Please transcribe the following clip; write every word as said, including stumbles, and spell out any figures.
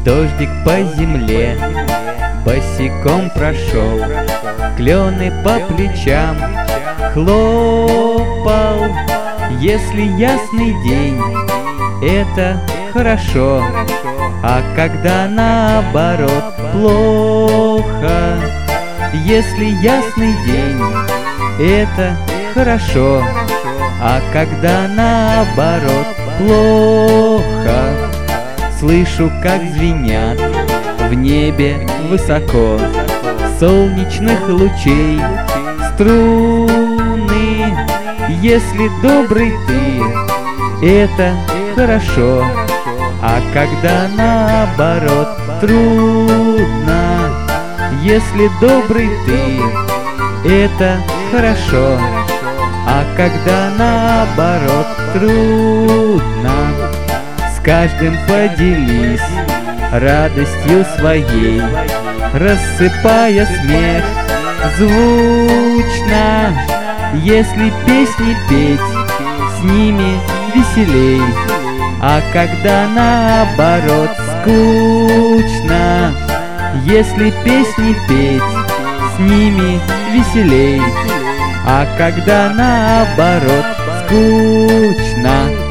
Дождик по земле босиком прошел, клены по плечам хлопал. Если ясный день, это хорошо, а когда наоборот плохо. Если ясный день, это хорошо, а когда наоборот плохо. Слышу, как звенят в небе высоко солнечных лучей струны. Если добрый ты, это хорошо, а когда наоборот трудно. Если добрый ты, это хорошо, а когда наоборот трудно. С каждым поделись радостью своей, рассыпая смех звучно. Если песни петь, с ними веселей, а когда наоборот скучно. Если песни петь, с ними веселей, а когда наоборот скучно.